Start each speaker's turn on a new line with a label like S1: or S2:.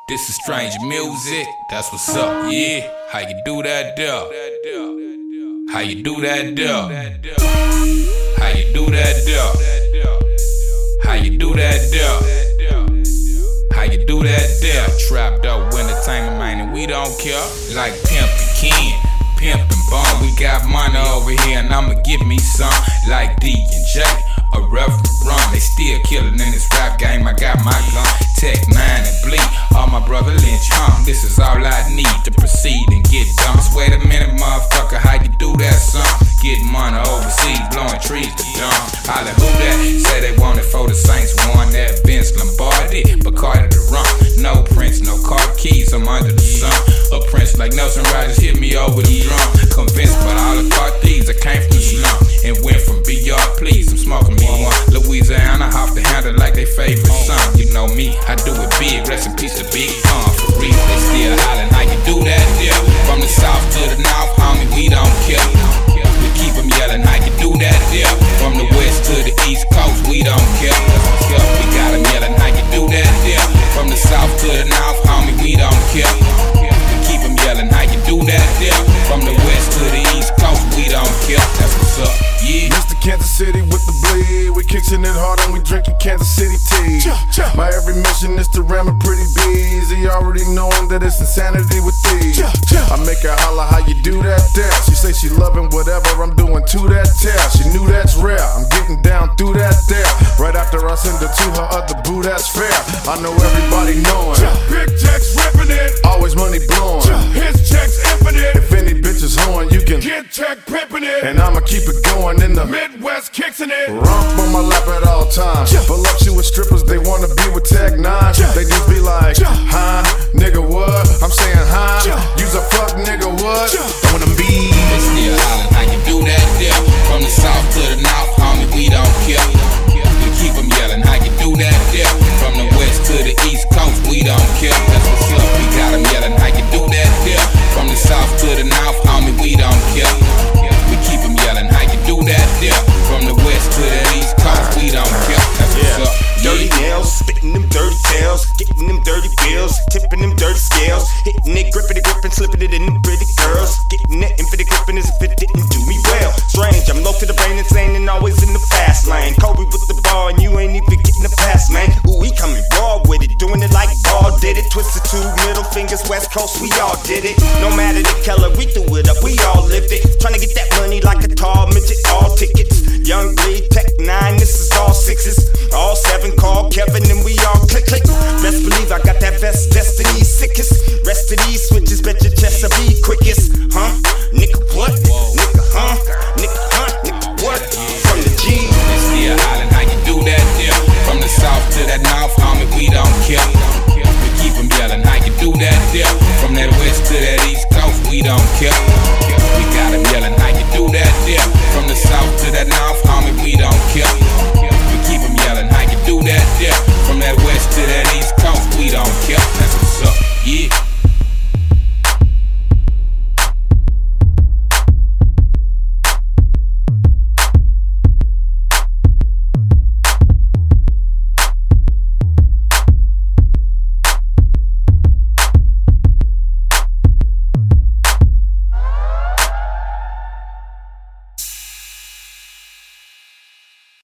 S1: This is strange music, that's what's up, yeah. How you do that there? How you do that there? How you do that there? How you do that there? How you do that there? Trapped up entertainment, man, and we don't care. Like Pimp and Ken, Pimp and Bone, we got money over here, and I'ma give me some. Like D and J, a Reverend Run, they still killing in this rap game. I got my gun, Tech 9 and Bleak, all my brother Lynch, this is all I need to proceed and get done. Just wait a minute, motherfucker, how you do that, son? Get money overseas, blowing trees to dumb. Holla who that? Say they want it for the Saints, won that Vince Lombardi, but Carter the Rump. No Prince, no car keys, I'm under the sun. A Prince like Nelson Rogers hit me over the drum. Convinced by all the car thieves, I came from the slum and went from BR, please, I'm smoking me one. Louisiana off the handle like they favorite son. You know me, I do it big, rest in peace to Big Pun. For real, they still hollering, how you do that there? From the south to the north, homie, we don't care. We keep them yelling, how you do that there? From the west to the east coast, we don't care. We got them yelling, how you do that there? From the south to the north, homie, we don't care. We keep them yelling, how you do that there? From the west to the east coast, we don't care. That's what's up, yeah.
S2: Mr. Kansas City with the bleed, we kicking it hard and we drinking Kansas City tea. My every mission is to ram a pretty bees. He already knowing that it's insanity with these. I make her holla, how you do that there? She say she loving whatever I'm doing to that tear. She knew that's rare, I'm getting down through that there. Right after I send her to her other boo, that's fair. I know everybody knowing.
S3: Big checks ripping it,
S2: always money blowing.
S3: His checks infinite.
S2: If any bitch is hoeing, you can
S3: get check pimping it.
S2: And I'ma keep it going in the
S3: Midwest kicks in it.
S2: Romp on my lap at all times. Pull up, she with strippers, they wanna be with Tech 9. They just be like, huh, nigga what? I'm saying, huh, you's a fuck nigga what? I wanna be.
S1: They still hollering, how you do that there? From the south to the north, homie, we don't care. We keep them yelling, how you do that there? From the west to the east coast, we don't care. That's what's up, we got them yelling, how you do that there? From the south to the north, homie, we don't care. We keep them yelling, how you do that there? From the west to the east coast, we don't care. That's what's up.
S4: Dirty nails, spitting them dirty tails, getting them dirty bills, tipping them dirty scales, hitting it, gripping it, slipping it in them pretty girls, getting it infinite gripping as if it didn't do me well. Strange, I'm low to the brain, insane, and always in the fast lane. Kobe with the ball, and you ain't even getting the pass, man. Ooh, he coming raw with it, doing it like Ball did it. Twisted two middle fingers, West Coast, we all did it. No matter the color, we threw it up, we all lived it. Trying to get that money like a tall midget, all tickets. Young Bleed, Tech 9, this is all sixes, all 7 call